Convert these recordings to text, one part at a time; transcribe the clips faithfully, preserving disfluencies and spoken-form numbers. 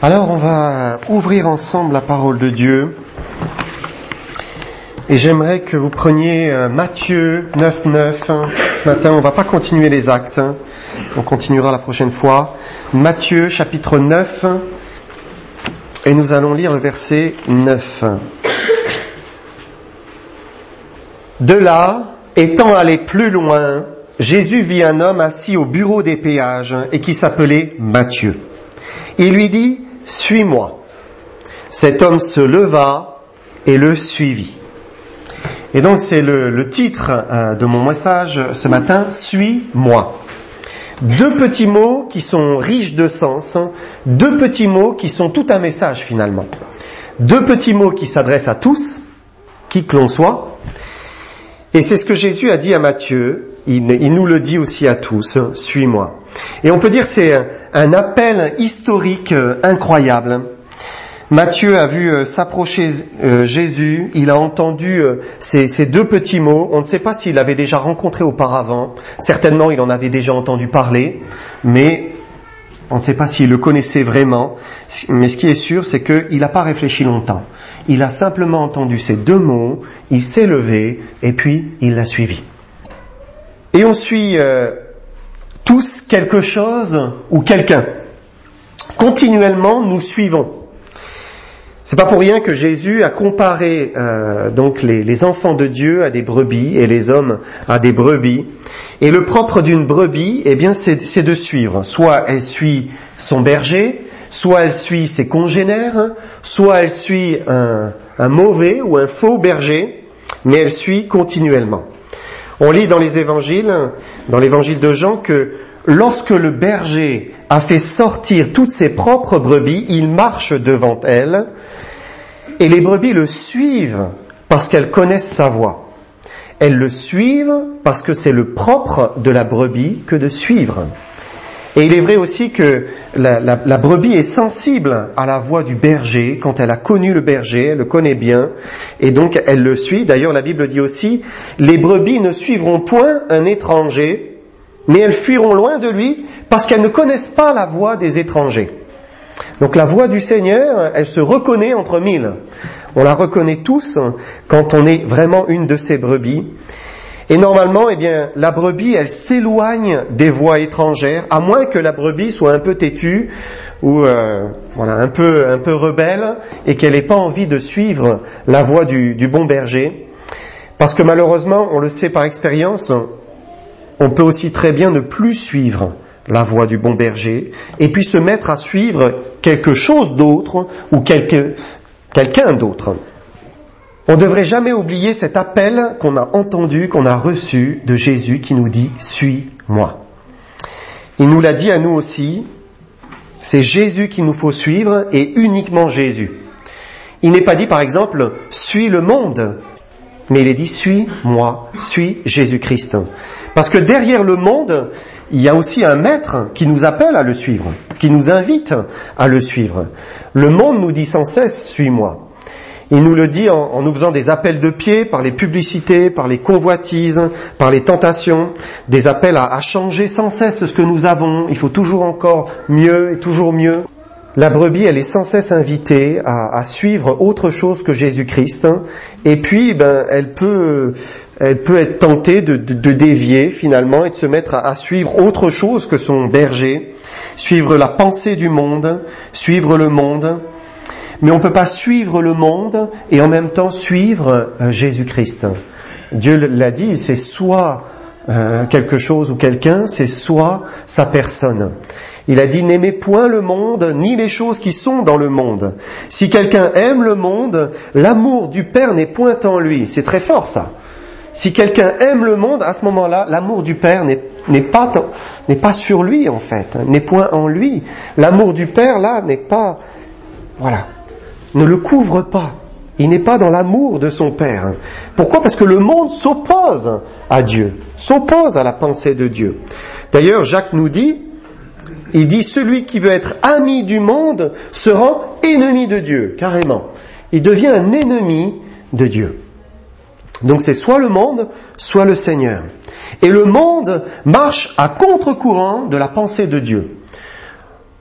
Alors on va ouvrir ensemble la parole de Dieu et j'aimerais que vous preniez Matthieu neuf neuf. Ce matin on va pas continuer les actes, on continuera la prochaine fois. Matthieu chapitre neuf et nous allons lire le verset neuf. De là, étant allé plus loin, Jésus vit un homme assis au bureau des péages et qui s'appelait Matthieu. Il lui dit « Suis-moi ». Cet homme se leva et le suivit. Et donc c'est le, le titre euh, de mon message ce matin, « Suis-moi ». Deux petits mots qui sont riches de sens, deux petits mots qui sont tout un message finalement. Deux petits mots qui s'adressent à tous, qui que l'on soit. Et c'est ce que Jésus a dit à Matthieu, il, il nous le dit aussi à tous, « Suis-moi ». Et on peut dire que c'est un, un appel historique euh, incroyable. Matthieu a vu euh, s'approcher euh, Jésus, il a entendu euh, ces, ces deux petits mots. On ne sait pas s'il l'avait déjà rencontré auparavant, certainement il en avait déjà entendu parler, mais on ne sait pas s'il le connaissait vraiment. Mais ce qui est sûr, c'est qu'il n'a pas réfléchi longtemps. Il a simplement entendu ces deux mots, il s'est levé et puis il l'a suivi. Et on suit euh, tous quelque chose ou quelqu'un. Continuellement, nous suivons. C'est pas pour rien que Jésus a comparé euh, donc les, les enfants de Dieu à des brebis et les hommes à des brebis. Et le propre d'une brebis, eh bien, c'est, c'est de suivre. Soit elle suit son berger, soit elle suit ses congénères, soit elle suit un, un mauvais ou un faux berger, mais elle suit continuellement. On lit dans les évangiles, dans l'évangile de Jean, que lorsque le berger a fait sortir toutes ses propres brebis, il marche devant elles, et les brebis le suivent parce qu'elles connaissent sa voix. Elles le suivent parce que c'est le propre de la brebis que de suivre. Et il est vrai aussi que la, la, la brebis est sensible à la voix du berger. Quand elle a connu le berger, elle le connaît bien, et donc elle le suit. D'ailleurs, la Bible dit aussi, les brebis ne suivront point un étranger, mais elles fuiront loin de lui parce qu'elles ne connaissent pas la voix des étrangers. Donc la voix du Seigneur, elle se reconnaît entre mille. On la reconnaît tous quand on est vraiment une de ces brebis. Et normalement, eh bien, la brebis, elle s'éloigne des voix étrangères, à moins que la brebis soit un peu têtue ou euh, voilà, un peu un peu rebelle et qu'elle n'ait pas envie de suivre la voix du, du bon berger. Parce que malheureusement, on le sait par expérience, on peut aussi très bien ne plus suivre la voix du bon berger et puis se mettre à suivre quelque chose d'autre ou quelque, quelqu'un d'autre. On ne devrait jamais oublier cet appel qu'on a entendu, qu'on a reçu de Jésus qui nous dit « Suis-moi ». Il nous l'a dit à nous aussi, c'est Jésus qu'il nous faut suivre et uniquement Jésus. Il n'est pas dit par exemple « Suis le monde », mais il est dit « Suis-moi », « Suis Jésus-Christ ». Parce que derrière le monde, il y a aussi un maître qui nous appelle à le suivre, qui nous invite à le suivre. Le monde nous dit sans cesse « Suis-moi ». Il nous le dit en, en nous faisant des appels de pied par les publicités, par les convoitises, par les tentations, des appels à, à changer sans cesse ce que nous avons. Il faut toujours encore mieux et toujours mieux. La brebis, elle est sans cesse invitée à, à suivre autre chose que Jésus-Christ. Et puis, ben, elle peut, elle peut être tentée de, de, de dévier finalement et de se mettre à, à suivre autre chose que son berger, suivre la pensée du monde, suivre le monde. Mais on ne peut pas suivre le monde et en même temps suivre euh, Jésus-Christ. Dieu l'a dit, c'est soit euh, quelque chose ou quelqu'un, c'est soit sa personne. Il a dit, n'aimez point le monde, ni les choses qui sont dans le monde. Si quelqu'un aime le monde, l'amour du Père n'est point en lui. C'est très fort ça. Si quelqu'un aime le monde, à ce moment-là, l'amour du Père n'est, n'est pas, n'est pas sur lui en fait, n'est point en lui. L'amour du Père là n'est pas, voilà. Ne le couvre pas. Il n'est pas dans l'amour de son Père. Pourquoi ? Parce que le monde s'oppose à Dieu, s'oppose à la pensée de Dieu. D'ailleurs, Jacques nous dit, il dit, celui qui veut être ami du monde se rend ennemi de Dieu, carrément. Il devient un ennemi de Dieu. Donc c'est soit le monde, soit le Seigneur. Et le monde marche à contre-courant de la pensée de Dieu.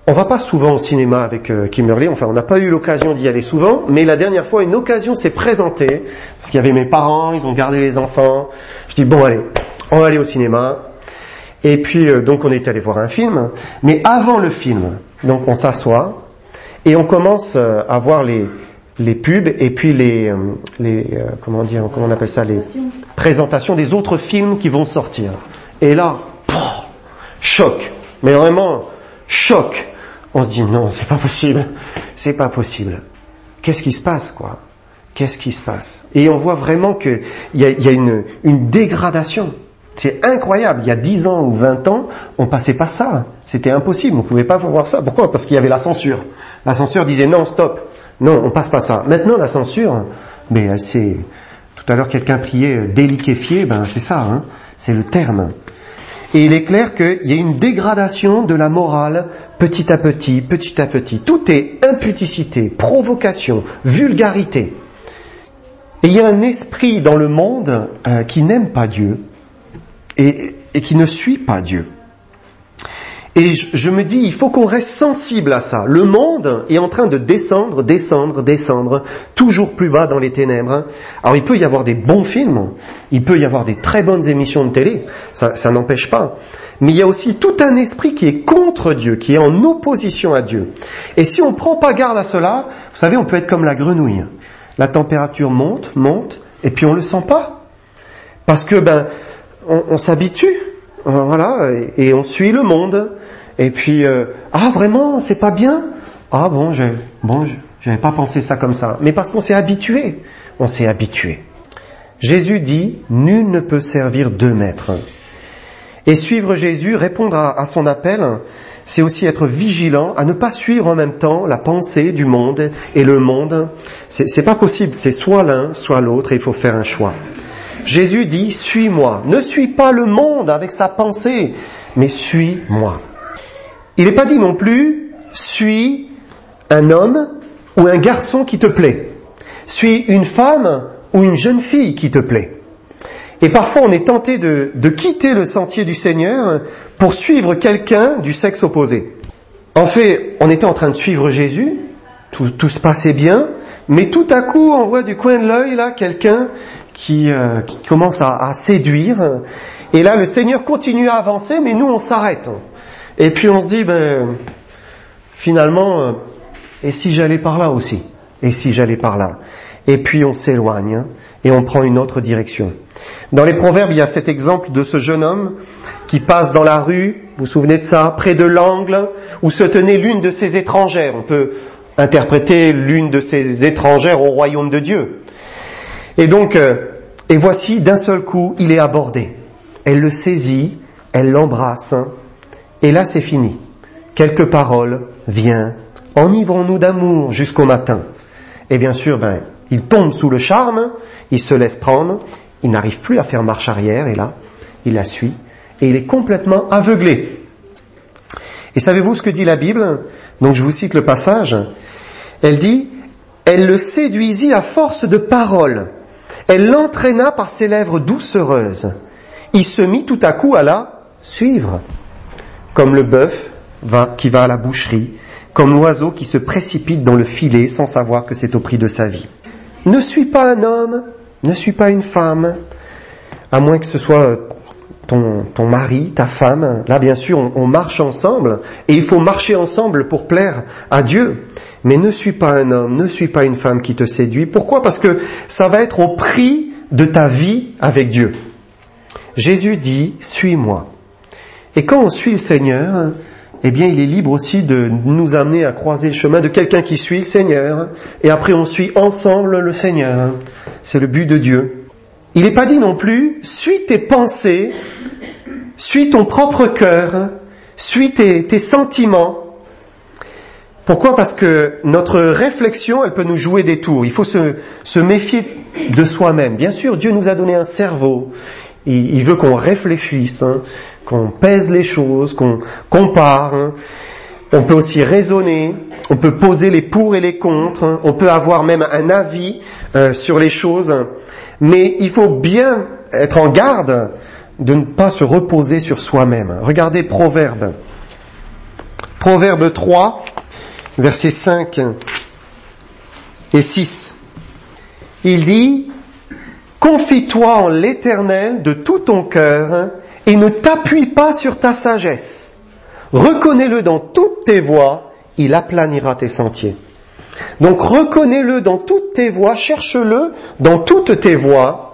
On va pas souvent au cinéma avec euh, Kimberly, enfin on n'a pas eu l'occasion d'y aller souvent, mais la dernière fois une occasion s'est présentée, parce qu'il y avait mes parents, ils ont gardé les enfants. Je dis bon allez, on va aller au cinéma. Et puis euh, donc on est allé voir un film, mais avant le film, donc on s'assoit et on commence euh, à voir les les pubs et puis les euh, les euh, comment dire comment on appelle ça les présentations des autres films qui vont sortir. Et là, pff, choc, mais vraiment choc. On se dit non, c'est pas possible, c'est pas possible. Qu'est-ce qui se passe quoi? Qu'est-ce qui se passe? Et on voit vraiment que il y a, y a une une dégradation. C'est incroyable. Il y a dix ans ou vingt ans, on passait pas ça. C'était impossible. On pouvait pas voir ça. Pourquoi? Parce qu'il y avait la censure. La censure disait non, stop. Non, on passe pas ça. Maintenant, la censure, mais elle s'est... Tout à l'heure, quelqu'un priait déliquéfié. Ben, c'est ça, hein. C'est le terme. Et il est clair qu'il y a une dégradation de la morale petit à petit, petit à petit. Tout est imputicité, provocation, vulgarité. Et il y a un esprit dans le monde euh, qui n'aime pas Dieu. Et, et qui ne suit pas Dieu. Et je, je me dis, il faut qu'on reste sensible à ça. Le monde est en train de descendre, descendre, descendre, toujours plus bas dans les ténèbres. Alors il peut y avoir des bons films, il peut y avoir des très bonnes émissions de télé, ça, ça n'empêche pas. Mais il y a aussi tout un esprit qui est contre Dieu, qui est en opposition à Dieu. Et si on ne prend pas garde à cela, vous savez, on peut être comme la grenouille. La température monte, monte, et puis on le sent pas. Parce que, ben... On, on s'habitue, voilà, et, et on suit le monde. Et puis, euh, ah vraiment, c'est pas bien. Ah bon, je, bon, je, j'avais pas pensé ça comme ça. Mais parce qu'on s'est habitué, on s'est habitué. Jésus dit, nul ne peut servir deux maîtres. Et suivre Jésus, répondre à, à son appel, c'est aussi être vigilant à ne pas suivre en même temps la pensée du monde et le monde. C'est, c'est pas possible, c'est soit l'un, soit l'autre, et il faut faire un choix. Jésus dit, suis-moi. Ne suis pas le monde avec sa pensée, mais suis-moi. Il n'est pas dit non plus, suis un homme ou un garçon qui te plaît. Suis une femme ou une jeune fille qui te plaît. Et parfois on est tenté de, de quitter le sentier du Seigneur pour suivre quelqu'un du sexe opposé. En fait, on était en train de suivre Jésus, tout, tout se passait bien, mais tout à coup on voit du coin de l'œil là quelqu'un Qui, euh, qui commence à, à séduire, et là le Seigneur continue à avancer, mais nous on s'arrête, et puis on se dit ben finalement euh, et si j'allais par là aussi, et si j'allais par là, et puis on s'éloigne et on prend une autre direction. Dans les Proverbes, il y a cet exemple de ce jeune homme qui passe dans la rue, vous vous souvenez de ça, près de l'angle où se tenait l'une de ces étrangères. On peut interpréter l'une de ces étrangères au royaume de Dieu. Et donc, euh, et voici, d'un seul coup, il est abordé. Elle le saisit, elle l'embrasse, et là c'est fini. Quelques paroles, viens, enivrons-nous d'amour jusqu'au matin. Et bien sûr, ben, il tombe sous le charme, il se laisse prendre, il n'arrive plus à faire marche arrière, et là, il la suit, et il est complètement aveuglé. Et savez-vous ce que dit la Bible? Donc je vous cite le passage. Elle dit, elle le séduisit à force de paroles. Elle l'entraîna par ses lèvres doucereuses. Il se mit tout à coup à la suivre, comme le bœuf va, qui va à la boucherie, comme l'oiseau qui se précipite dans le filet sans savoir que c'est au prix de sa vie. Ne suis pas un homme, ne suis pas une femme, à moins que ce soit ton, ton mari, ta femme. Là, bien sûr, on, on marche ensemble, et il faut marcher ensemble pour plaire à Dieu. Mais ne suis pas un homme, ne suis pas une femme qui te séduit. Pourquoi? Parce que ça va être au prix de ta vie avec Dieu. Jésus dit, suis-moi. Et quand on suit le Seigneur, eh bien, il est libre aussi de nous amener à croiser le chemin de quelqu'un qui suit le Seigneur. Et après, on suit ensemble le Seigneur. C'est le but de Dieu. Il n'est pas dit non plus, suis tes pensées, suis ton propre cœur, suis tes, tes sentiments. Pourquoi? Parce que notre réflexion, elle peut nous jouer des tours. Il faut se, se méfier de soi-même. Bien sûr, Dieu nous a donné un cerveau. Il, il veut qu'on réfléchisse, hein, qu'on pèse les choses, qu'on compare. Hein. On peut aussi raisonner, on peut poser les pour et les contre, hein. On peut avoir même un avis euh, sur les choses. Mais il faut bien être en garde de ne pas se reposer sur soi-même. Regardez Proverbe. Proverbe trois, versets cinq et six. Il dit, « Confie-toi en l'Éternel de tout ton cœur et ne t'appuie pas sur ta sagesse. Reconnais-le dans toutes tes voies, il aplanira tes sentiers. » Donc reconnais-le dans toutes tes voies, cherche-le dans toutes tes voies.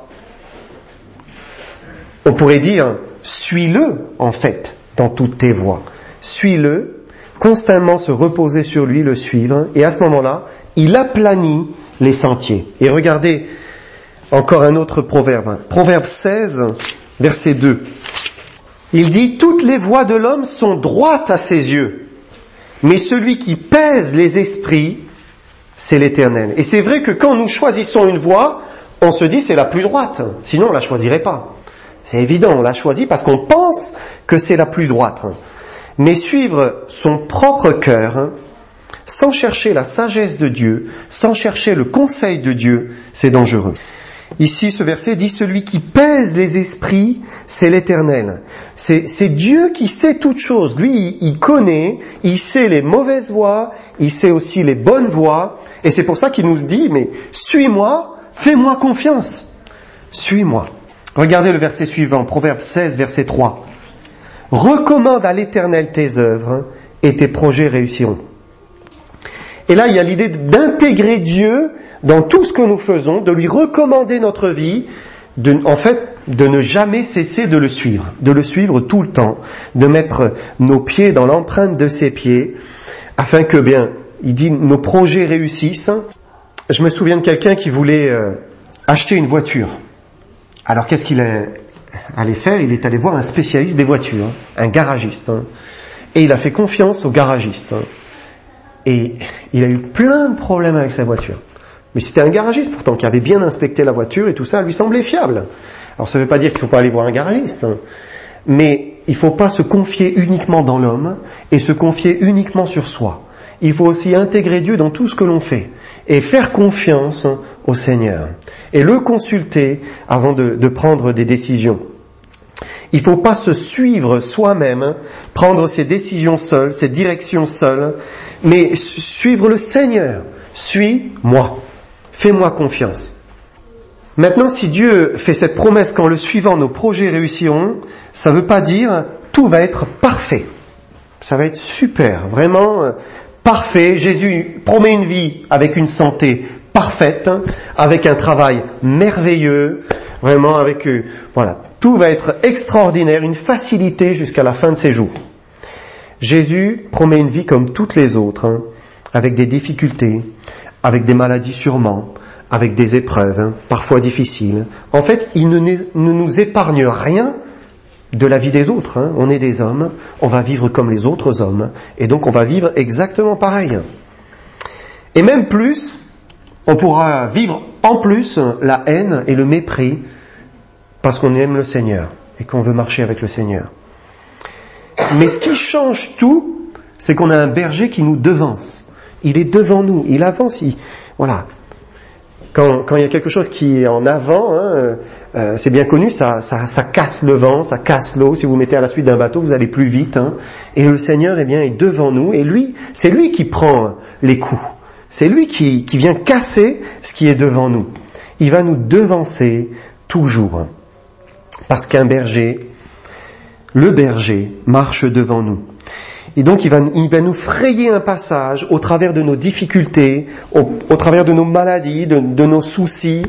On pourrait dire, suis-le en fait dans toutes tes voies. Suis-le, constamment se reposer sur lui, le suivre, et à ce moment-là, il aplanit les sentiers. Et regardez encore un autre proverbe. Proverbe seize, verset deux. Il dit, « Toutes les voies de l'homme sont droites à ses yeux, mais celui qui pèse les esprits, c'est l'Éternel. » Et c'est vrai que quand nous choisissons une voie, on se dit c'est la plus droite, sinon on la choisirait pas. C'est évident, on la choisit parce qu'on pense que c'est la plus droite. Mais suivre son propre cœur, sans chercher la sagesse de Dieu, sans chercher le conseil de Dieu, c'est dangereux. Ici, ce verset dit, celui qui pèse les esprits, c'est l'Éternel. C'est, c'est Dieu qui sait toutes choses. Lui, il, il connaît, il sait les mauvaises voies, il sait aussi les bonnes voies. Et c'est pour ça qu'il nous dit, mais suis-moi, fais-moi confiance. Suis-moi. Regardez le verset suivant, Proverbe seize, verset trois. Recommande à l'Éternel tes œuvres et tes projets réussiront. Et là, il y a l'idée d'intégrer Dieu dans tout ce que nous faisons, de lui recommander notre vie, de, en fait, de ne jamais cesser de le suivre, de le suivre tout le temps, de mettre nos pieds dans l'empreinte de ses pieds, afin que, bien, il dit, nos projets réussissent. Je me souviens de quelqu'un qui voulait euh, acheter une voiture. Alors, qu'est-ce qu'il allait faire? Il est allé voir un spécialiste des voitures, un garagiste, hein, et il a fait confiance au garagiste. Hein. Et il a eu plein de problèmes avec sa voiture. Mais c'était un garagiste pourtant qui avait bien inspecté la voiture et tout ça lui semblait fiable. Alors ça ne veut pas dire qu'il ne faut pas aller voir un garagiste, hein. Mais il ne faut pas se confier uniquement dans l'homme et se confier uniquement sur soi. Il faut aussi intégrer Dieu dans tout ce que l'on fait et faire confiance au Seigneur et le consulter avant de, de prendre des décisions. Il ne faut pas se suivre soi-même, prendre ses décisions seules, ses directions seules, mais suivre le Seigneur. Suis-moi. Fais-moi confiance. Maintenant, si Dieu fait cette promesse qu'en le suivant, nos projets réussiront, ça ne veut pas dire tout va être parfait. Ça va être super, vraiment euh, parfait. Jésus promet une vie avec une santé parfaite, avec un travail merveilleux, vraiment avec... Euh, voilà. Tout va être extraordinaire, une facilité jusqu'à la fin de ses jours. Jésus promet une vie comme toutes les autres, hein, avec des difficultés, avec des maladies sûrement, avec des épreuves, hein, parfois difficiles. En fait, il ne, ne nous épargne rien de la vie des autres. Hein. On est des hommes, on va vivre comme les autres hommes, et donc on va vivre exactement pareil. Et même plus, on pourra vivre en plus la haine et le mépris, parce qu'on aime le Seigneur et qu'on veut marcher avec le Seigneur. Mais ce qui change tout, c'est qu'on a un berger qui nous devance. Il est devant nous, il avance, il... voilà. Quand, quand il y a quelque chose qui est en avant, hein, euh, c'est bien connu, ça, ça, ça casse le vent, ça casse l'eau. Si vous mettez à la suite d'un bateau, vous allez plus vite. Hein. Et le Seigneur, eh bien, est devant nous. Et lui, c'est lui qui prend les coups. C'est lui qui, qui vient casser ce qui est devant nous. Il va nous devancer toujours. Parce qu'un berger, le berger, marche devant nous. Et donc il va, il va nous frayer un passage au travers de nos difficultés, au, au travers de nos maladies, de, de nos soucis.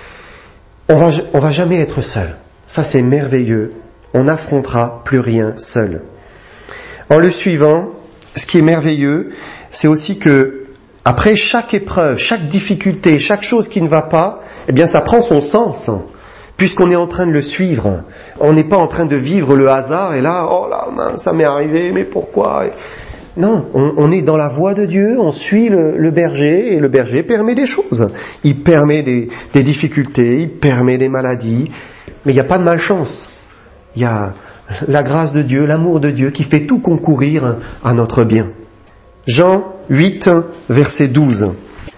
On va, on va jamais être seul. Ça c'est merveilleux. On n'affrontera plus rien seul. En le suivant, ce qui est merveilleux, c'est aussi que après chaque épreuve, chaque difficulté, chaque chose qui ne va pas, eh bien ça prend son sens. Puisqu'on est en train de le suivre, on n'est pas en train de vivre le hasard et là, oh là, mince, ça m'est arrivé, mais pourquoi? Non, on, on est dans la voie de Dieu, on suit le, le berger et le berger permet des choses. Il permet des, des difficultés, il permet des maladies, mais il n'y a pas de malchance. Il y a la grâce de Dieu, l'amour de Dieu qui fait tout concourir à notre bien. Jean huit, verset douze.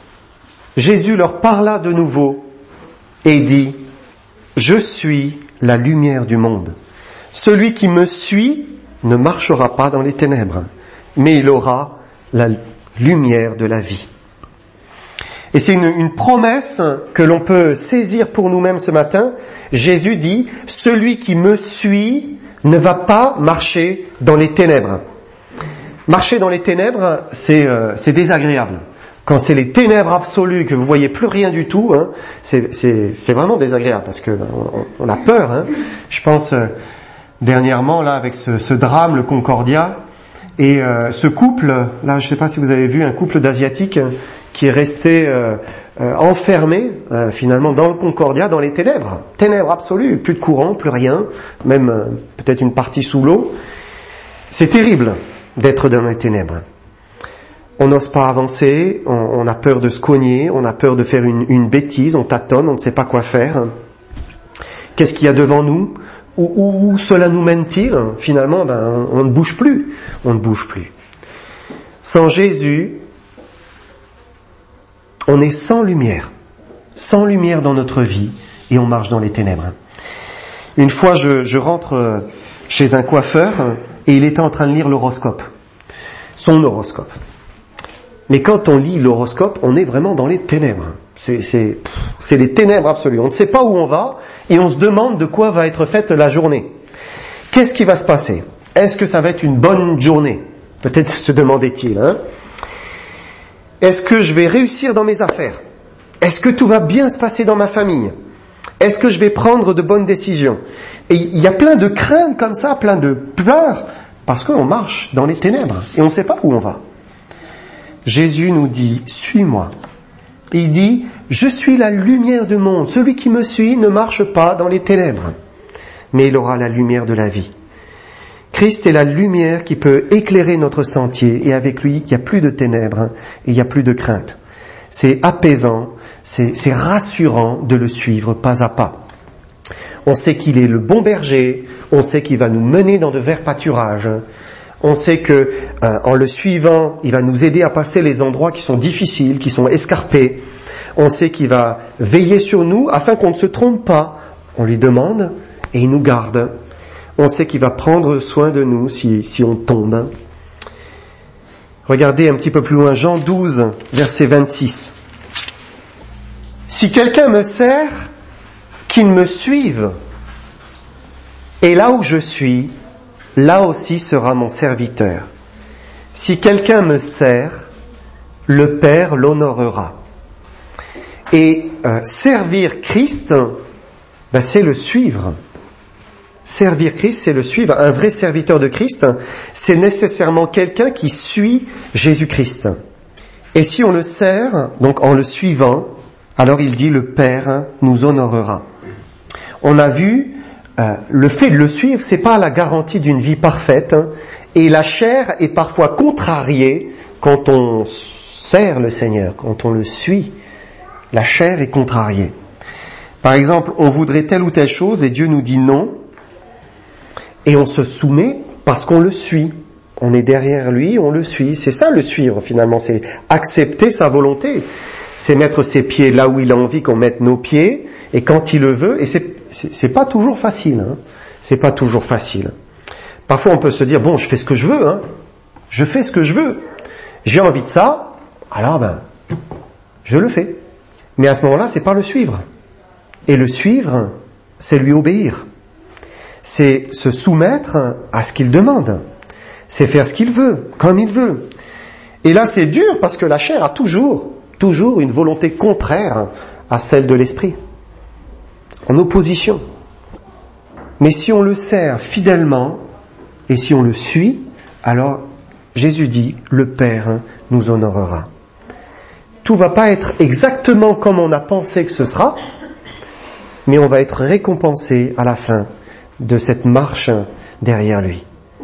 Jésus leur parla de nouveau et dit: je suis la lumière du monde. Celui qui me suit ne marchera pas dans les ténèbres, mais il aura la lumière de la vie. Et c'est une, une promesse que l'on peut saisir pour nous-mêmes ce matin. Jésus dit, « Celui qui me suit ne va pas marcher dans les ténèbres. » Marcher dans les ténèbres, c'est, euh, c'est désagréable. Quand c'est les ténèbres absolues, que vous voyez plus rien du tout, hein, c'est, c'est, c'est vraiment désagréable parce que on, on a peur. Hein. Je pense euh, dernièrement là avec ce, ce drame, le Concordia, et euh, ce couple, là, je ne sais pas si vous avez vu un couple d'asiatiques euh, qui est resté euh, euh, enfermé euh, finalement dans le Concordia, dans les ténèbres, ténèbres absolues, plus de courant, plus rien, même euh, peut-être une partie sous l'eau. C'est terrible d'être dans les ténèbres. On n'ose pas avancer, on, on a peur de se cogner, on a peur de faire une, une bêtise, on tâtonne, on ne sait pas quoi faire. Qu'est-ce qu'il y a devant nous ? Où, où, où cela nous mène-t-il ? Finalement, ben, on, on ne bouge plus, on ne bouge plus. Sans Jésus, on est sans lumière, sans lumière dans notre vie, et on marche dans les ténèbres. Une fois, je, je rentre chez un coiffeur, et il était en train de lire l'horoscope, son horoscope. Mais quand on lit l'horoscope, on est vraiment dans les ténèbres. C'est, c'est, c'est les ténèbres absolues. On ne sait pas où on va et on se demande de quoi va être faite la journée. Qu'est-ce qui va se passer ? Est-ce que ça va être une bonne journée ? Peut-être se demandait-il. Hein ? Est-ce que je vais réussir dans mes affaires ? Est-ce que tout va bien se passer dans ma famille ? Est-ce que je vais prendre de bonnes décisions ? Et il y a plein de craintes comme ça, plein de pleurs, parce qu'on marche dans les ténèbres et on ne sait pas où on va. Jésus nous dit, suis-moi. Il dit, je suis la lumière du monde. Celui qui me suit ne marche pas dans les ténèbres, mais il aura la lumière de la vie. Christ est la lumière qui peut éclairer notre sentier et avec lui, il n'y a plus de ténèbres et il n'y a plus de crainte. C'est apaisant, c'est, c'est rassurant de le suivre pas à pas. On sait qu'il est le bon berger, on sait qu'il va nous mener dans de verts pâturages. On sait que euh, en le suivant, il va nous aider à passer les endroits qui sont difficiles, qui sont escarpés. On sait qu'il va veiller sur nous afin qu'on ne se trompe pas. On lui demande et il nous garde. On sait qu'il va prendre soin de nous si, si on tombe. Regardez un petit peu plus loin, Jean douze, verset vingt-six. Si quelqu'un me sert, qu'il me suive. Et là où je suis, là aussi sera mon serviteur. Si quelqu'un me sert, le Père l'honorera. Et euh, servir Christ, ben, c'est le suivre. Servir Christ, c'est le suivre. Un vrai serviteur de Christ, c'est nécessairement quelqu'un qui suit Jésus-Christ. Et si on le sert, donc en le suivant, alors il dit le Père nous honorera. On a vu Euh, le fait de le suivre, c'est pas la garantie d'une vie parfaite, hein, et la chair est parfois contrariée quand on sert le Seigneur, quand on le suit. La chair est contrariée. Par exemple, on voudrait telle ou telle chose et Dieu nous dit non, et on se soumet parce qu'on le suit. On est derrière lui, on le suit. C'est ça le suivre finalement, c'est accepter sa volonté. C'est mettre ses pieds là où il a envie qu'on mette nos pieds, et quand il le veut, et c'est c'est, c'est pas toujours facile, hein. C'est pas toujours facile. Parfois on peut se dire, bon, je fais ce que je veux, hein. Je fais ce que je veux. J'ai envie de ça, alors ben, je le fais. Mais à ce moment-là, c'est pas le suivre. Et le suivre, c'est lui obéir. C'est se soumettre à ce qu'il demande. C'est faire ce qu'il veut, comme il veut. Et là, c'est dur parce que la chair a toujours, toujours une volonté contraire à celle de l'esprit. En opposition. Mais si on le sert fidèlement et si on le suit, alors Jésus dit, le Père nous honorera. Tout va pas être exactement comme on a pensé que ce sera, mais on va être récompensé à la fin de cette marche derrière lui.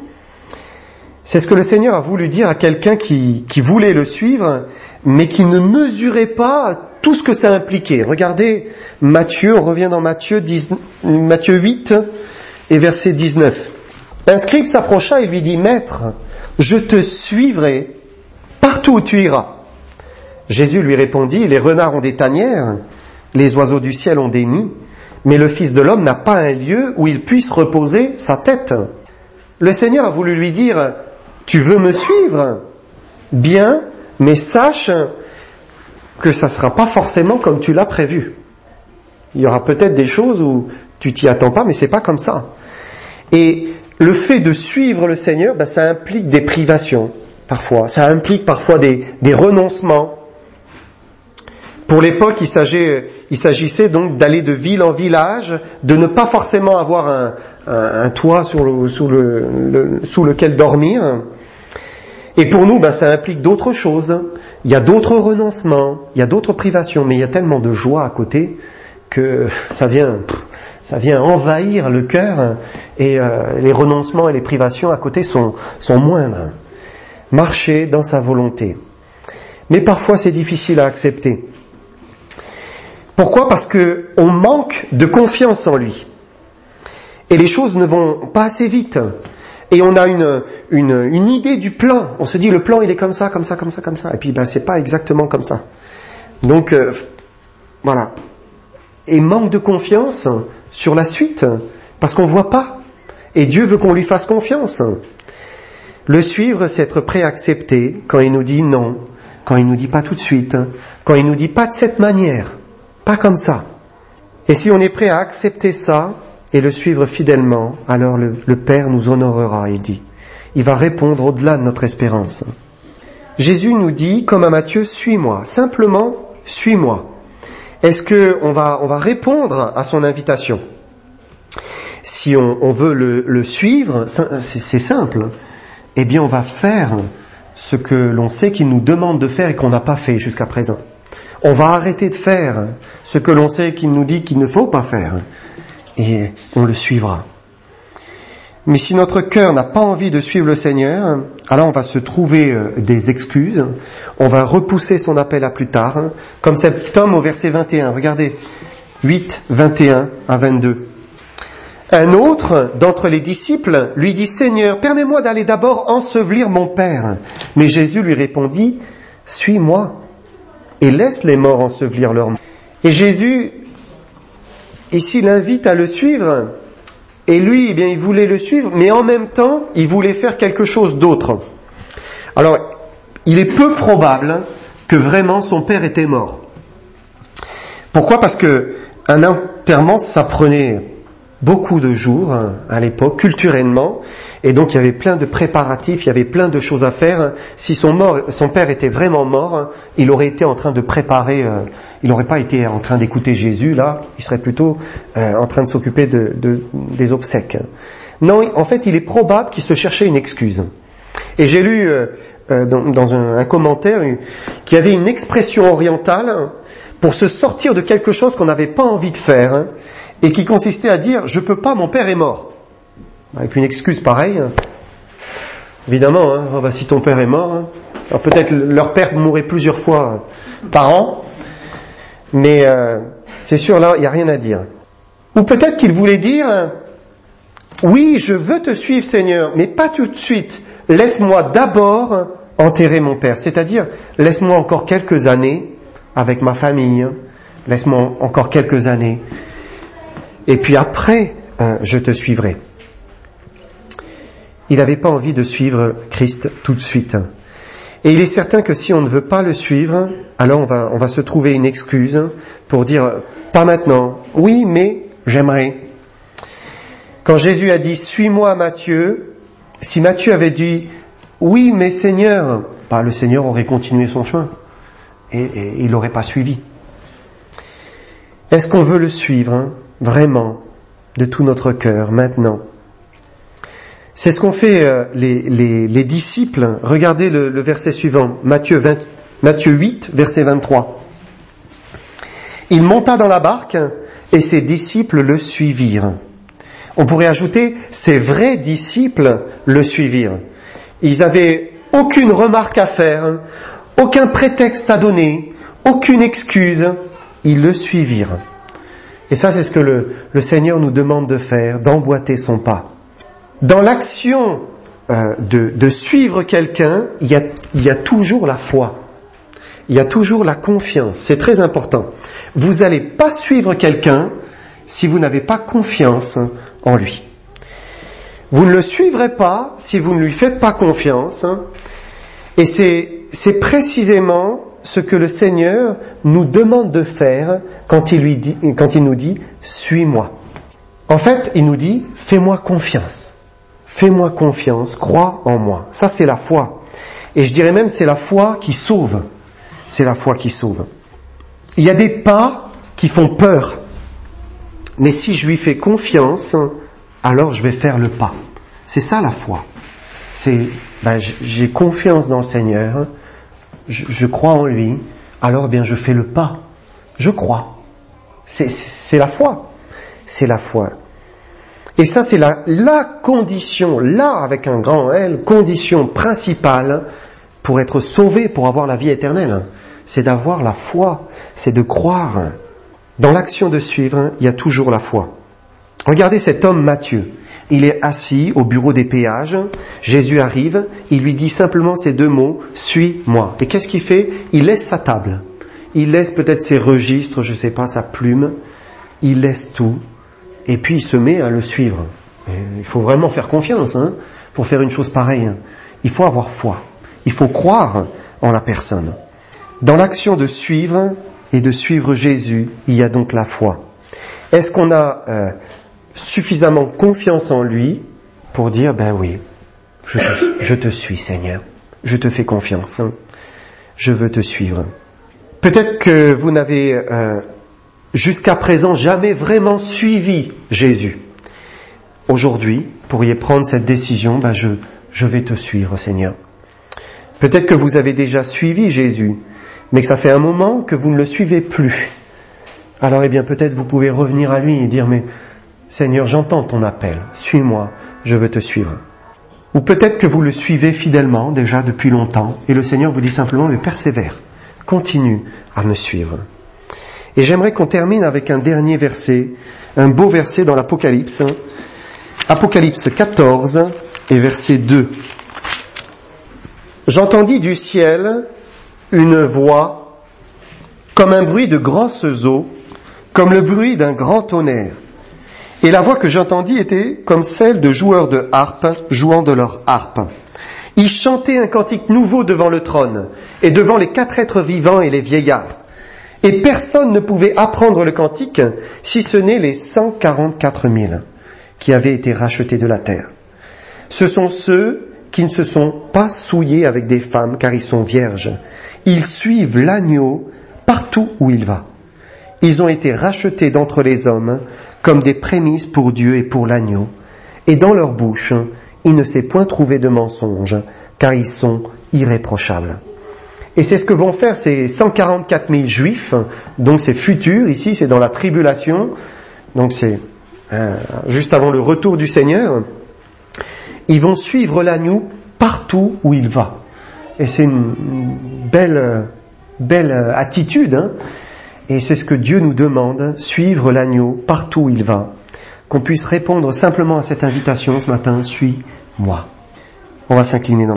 C'est ce que le Seigneur a voulu dire à quelqu'un qui, qui voulait le suivre, mais qui ne mesurait pas tout ce que ça impliquait. Regardez Matthieu, on revient dans Matthieu, dix, Matthieu huit et verset dix-neuf. Un scribe s'approcha et lui dit, Maître, je te suivrai partout où tu iras. Jésus lui répondit, les renards ont des tanières, les oiseaux du ciel ont des nids, mais le Fils de l'homme n'a pas un lieu où il puisse reposer sa tête. Le Seigneur a voulu lui dire, Tu veux me suivre? Bien, mais sache que ça ne sera pas forcément comme tu l'as prévu. Il y aura peut-être des choses où tu t'y attends pas, mais c'est pas comme ça. Et le fait de suivre le Seigneur, ben, ça implique des privations, parfois. Ça implique parfois des, des renoncements. Pour l'époque, il s'agissait, il s'agissait donc d'aller de ville en village, de ne pas forcément avoir un, un, un toit sur le, sous, le, le, sous lequel dormir. Et pour nous, ben, ça implique d'autres choses. Il y a d'autres renoncements, il y a d'autres privations, mais il y a tellement de joie à côté que ça vient, ça vient envahir le cœur, et euh, les renoncements et les privations à côté sont, sont moindres. Marcher dans sa volonté. Mais parfois, c'est difficile à accepter. Pourquoi? Parce que on manque de confiance en lui. Et les choses ne vont pas assez vite. Et on a une, une, une idée du plan. On se dit, le plan, il est comme ça, comme ça, comme ça, comme ça. Et puis, ben, c'est pas exactement comme ça. Donc, euh, voilà. Et manque de confiance sur la suite, parce qu'on voit pas. Et Dieu veut qu'on lui fasse confiance. Le suivre, c'est être prêt à accepter quand il nous dit non, quand il nous dit pas tout de suite, quand il nous dit pas de cette manière, pas comme ça. Et si on est prêt à accepter ça et le suivre fidèlement, alors le, le Père nous honorera, il dit. Il va répondre au-delà de notre espérance. Jésus nous dit, comme à Matthieu, suis-moi. Simplement, suis-moi. Est-ce que on va, on va répondre à son invitation? Si on, on veut le, le suivre, c'est, c'est simple. Eh bien, on va faire ce que l'on sait qu'il nous demande de faire et qu'on n'a pas fait jusqu'à présent. On va arrêter de faire ce que l'on sait qu'il nous dit qu'il ne faut pas faire. Et on le suivra. Mais si notre cœur n'a pas envie de suivre le Seigneur, alors on va se trouver des excuses, on va repousser son appel à plus tard, comme cet homme au verset vingt et un. Regardez, huit, vingt et un à vingt-deux. Un autre d'entre les disciples lui dit, « Seigneur, permets-moi d'aller d'abord ensevelir mon père. » Mais Jésus lui répondit, « Suis-moi et laisse les morts ensevelir leurs morts. » Et Jésus, ici, l'invite à le suivre. Et lui, eh bien, il voulait le suivre, mais en même temps, il voulait faire quelque chose d'autre. Alors, il est peu probable que vraiment son père était mort. Pourquoi? Parce que un enterrement, ça prenait beaucoup de jours à l'époque, culturellement, et donc il y avait plein de préparatifs, il y avait plein de choses à faire. Si son, mort, son père était vraiment mort, il aurait été en train de préparer, euh, il n'aurait pas été en train d'écouter Jésus, là, il serait plutôt euh, en train de s'occuper de, de, des obsèques. Non, en fait, il est probable qu'il se cherchait une excuse. Et j'ai lu euh, euh, dans, dans un, un commentaire euh, qu'il y avait une expression orientale pour se sortir de quelque chose qu'on n'avait pas envie de faire, hein, et qui consistait à dire « je peux pas, mon père est mort ». Avec une excuse pareille, hein. Évidemment, hein, oh bah, si ton père est mort, hein. Alors peut-être leur père mourait plusieurs fois par an, mais euh, c'est sûr là, il n'y a rien à dire. Ou peut-être qu'il voulait dire « oui, je veux te suivre Seigneur, mais pas tout de suite, laisse-moi d'abord enterrer mon père », c'est-à-dire laisse-moi encore quelques années avec ma famille, laisse-moi encore quelques années, et puis après, euh, je te suivrai. Il n'avait pas envie de suivre Christ tout de suite. Et il est certain que si on ne veut pas le suivre, alors on va, on va se trouver une excuse pour dire « pas maintenant, oui, mais j'aimerais ». Quand Jésus a dit « suis-moi Matthieu », si Matthieu avait dit « oui, mais Seigneur », bah, le Seigneur aurait continué son chemin et, et il l'aurait pas suivi. Est-ce qu'on veut le suivre, hein, vraiment, de tout notre cœur, maintenant? C'est ce qu'ont fait euh, les, les, les disciples. Regardez le, le verset suivant, Matthieu, vingt, Matthieu huit, verset vingt-trois. Il monta dans la barque et ses disciples le suivirent. On pourrait ajouter, ses vrais disciples le suivirent. Ils avaient aucune remarque à faire, aucun prétexte à donner, aucune excuse. Ils le suivirent. Et ça, c'est ce que le, le Seigneur nous demande de faire, d'emboîter son pas. Dans l'action euh, de, de suivre quelqu'un, il y, a, il y a toujours la foi. Il y a toujours la confiance. C'est très important. Vous n'allez pas suivre quelqu'un si vous n'avez pas confiance en lui. Vous ne le suivrez pas si vous ne lui faites pas confiance. Hein. Et c'est, c'est précisément ce que le Seigneur nous demande de faire quand il, lui dit, quand il nous dit « suis-moi ». En fait, il nous dit « fais-moi confiance ». Fais-moi confiance, crois en moi. Ça, c'est la foi. Et je dirais même, c'est la foi qui sauve. C'est la foi qui sauve. Il y a des pas qui font peur. Mais si je lui fais confiance, alors je vais faire le pas. C'est ça la foi. C'est, ben, j'ai confiance dans le Seigneur, je, je crois en lui, alors bien je fais le pas. Je crois. C'est, c'est la foi. C'est la foi. Et ça, c'est la, la condition, là, avec un grand L, condition principale pour être sauvé, pour avoir la vie éternelle. C'est d'avoir la foi, c'est de croire. Dans l'action de suivre, il y a toujours la foi. Regardez cet homme Matthieu. Il est assis au bureau des péages. Jésus arrive, il lui dit simplement ces deux mots, « Suis-moi ». Et qu'est-ce qu'il fait ? Il laisse sa table. Il laisse peut-être ses registres, je ne sais pas, sa plume. Il laisse tout. Et puis il se met à le suivre. Et il faut vraiment faire confiance hein, pour faire une chose pareille. Il faut avoir foi. Il faut croire en la personne. Dans l'action de suivre et de suivre Jésus, il y a donc la foi. Est-ce qu'on a euh, suffisamment confiance en lui pour dire, ben oui, je te, je te suis Seigneur, je te fais confiance, hein, je veux te suivre. Peut-être que vous n'avez euh, jusqu'à présent jamais vraiment suivi Jésus. Aujourd'hui, vous pourriez prendre cette décision, ben je, je vais te suivre Seigneur. Peut-être que vous avez déjà suivi Jésus, mais que ça fait un moment que vous ne le suivez plus. Alors eh bien peut-être vous pouvez revenir à lui et dire, mais Seigneur, j'entends ton appel, suis-moi, je veux te suivre. Ou peut-être que vous le suivez fidèlement déjà depuis longtemps, et le Seigneur vous dit simplement, mais persévère, continue à me suivre. Et j'aimerais qu'on termine avec un dernier verset, un beau verset dans l'Apocalypse, Apocalypse quatorze et verset deux. J'entendis du ciel une voix comme un bruit de grosses eaux, comme le bruit d'un grand tonnerre. Et la voix que j'entendis était comme celle de joueurs de harpe jouant de leur harpe. Ils chantaient un cantique nouveau devant le trône et devant les quatre êtres vivants et les vieillards. Et personne ne pouvait apprendre le cantique si ce n'est les cent quarante-quatre mille qui avaient été rachetés de la terre. Ce sont ceux qui ne se sont pas souillés avec des femmes car ils sont vierges. Ils suivent l'agneau partout où il va. Ils ont été rachetés d'entre les hommes comme des prémices pour Dieu et pour l'agneau. Et dans leur bouche, il ne s'est point trouvé de mensonge, car ils sont irréprochables. Et c'est ce que vont faire ces cent quarante-quatre mille juifs, donc c'est futur, ici c'est dans la tribulation, donc c'est euh, juste avant le retour du Seigneur. Ils vont suivre l'agneau partout où il va. Et c'est une belle, belle attitude, hein. Et c'est ce que Dieu nous demande, suivre l'agneau partout où il va. Qu'on puisse répondre simplement à cette invitation ce matin, suis-moi. On va s'incliner dans